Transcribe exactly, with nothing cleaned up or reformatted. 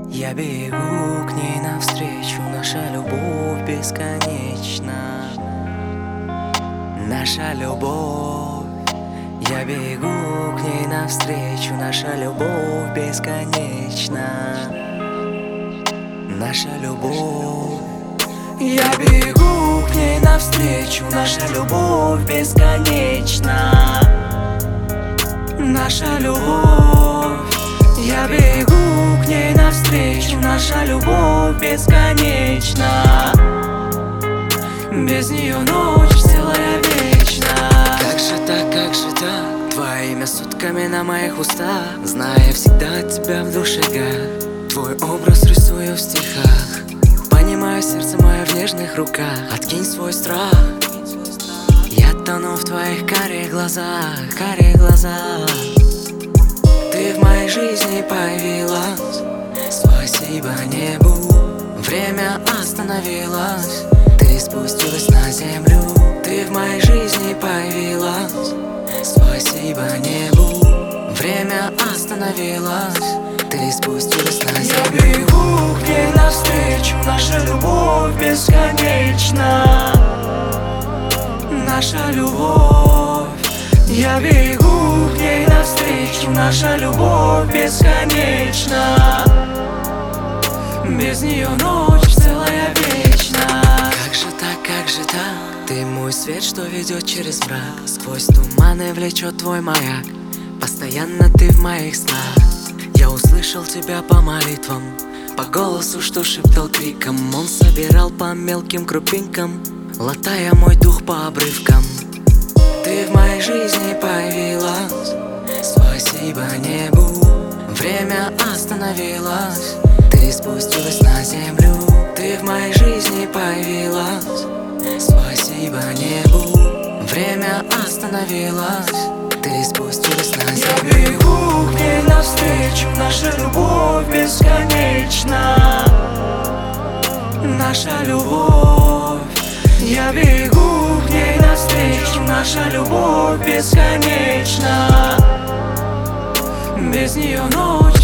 Я бегу к ней навстречу, наша любовь бесконечна. Наша любовь. Я бегу к ней навстречу, наша любовь бесконечна. Наша любовь. Я бегу к ней навстречу, наша любовь бесконечна. Наша любовь. Я бегу к ней навстречу, наша любовь бесконечна. Без нее ночь целая вечна. Как же так, как же так? Твое имя сутками на моих устах. Зная всегда тебя в душе как твой образ рисую в стихах. Понимаю сердце мое в нежных руках. Откинь свой страх. Я тону в твоих карих глазах, карих глазах. Ты в моей жизни появилась. Спасибо небу, время остановилось. Ты спустилась на землю. Ты в моей жизни появилась. Спасибо небу, время остановилось. Ты спустилась на землю. Я бегу к ней навстречу, наша любовь бесконечна. Наша любовь. Я бегу к ней навстречу, наша любовь бесконечна. Без нее ночь целая вечна. Как же так, как же так? Ты мой свет, что ведет через мрак. Сквозь туманы влечет твой маяк. Постоянно ты в моих снах. Я услышал тебя по молитвам, по голосу, что шептал криком. Он собирал по мелким крупинкам, латая мой дух по обрывкам. Ты в моей жизни появилась. Спасибо небу, время остановилось. Ты спустилась на землю. Ты в моей жизни появилась. Спасибо небу, время остановилось. Ты спустилась на землю. Я бегу к ней навстречу, наша любовь бесконечна. Наша любовь. Я бегу к ней навстречу, наша любовь бесконечна. Без нее ночь